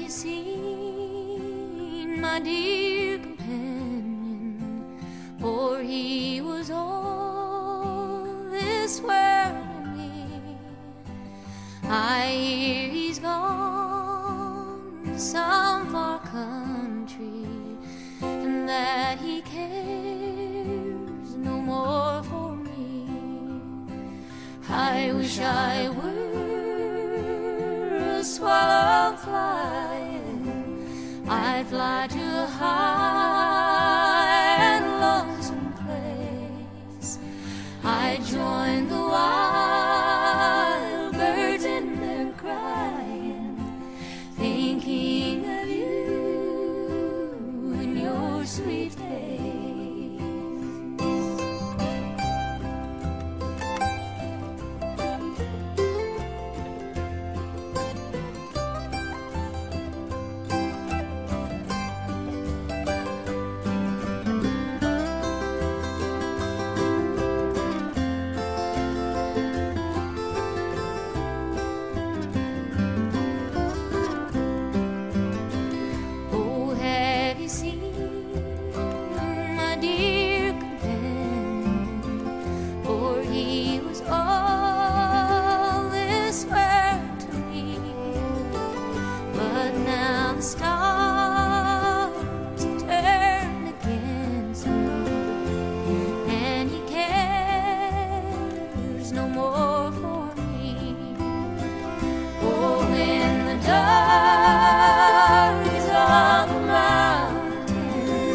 you seen my dear companion? For he was all this world to me. I hear he's gone to some far country, and that he cares no more for me. I wish I were a swallow flying. I'd fly to a high and lonesome place. I'd join the wild birds in their crying, thinking of you and your sweet face.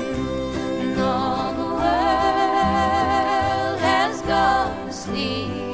Sleep.